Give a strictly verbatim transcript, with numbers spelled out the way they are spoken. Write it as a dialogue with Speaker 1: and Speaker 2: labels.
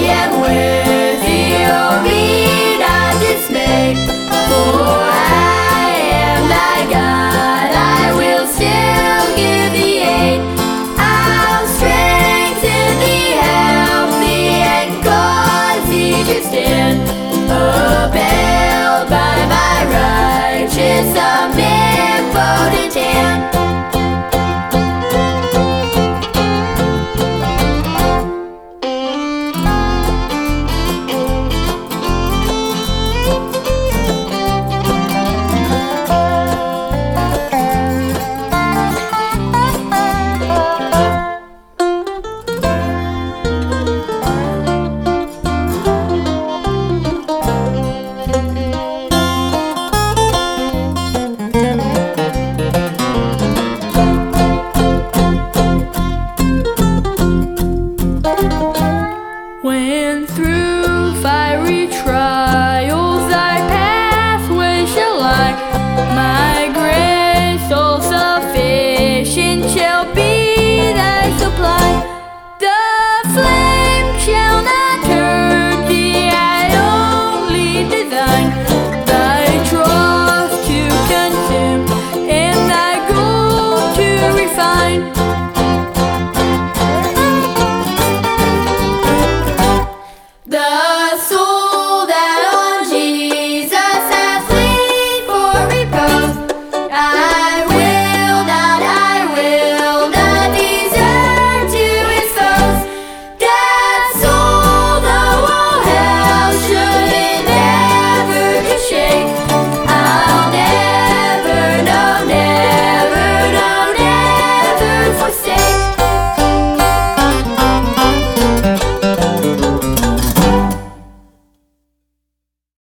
Speaker 1: am worthy, oh be not dismayed, for I am thy God, I will still give thee aid. I'll strengthen thee, help thee, and cause thee to stand, upheld by my righteous omnipotent hand. When through